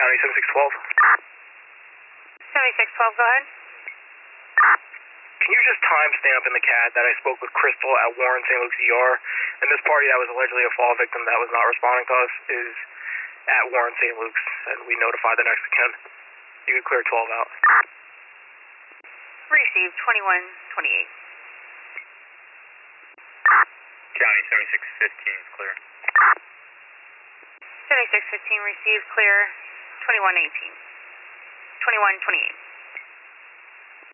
County 7612. 7612, go ahead. Can you just timestamp in the CAD that I spoke with Crystal at Warren St. Luke's ER, and this party that was allegedly a fall victim that was not responding to us is at Warren St. Luke's, and we notified the next of kin. You could clear 12 out. Received 2128. County 7615 is clear. 7615 received, clear 2118. 2128.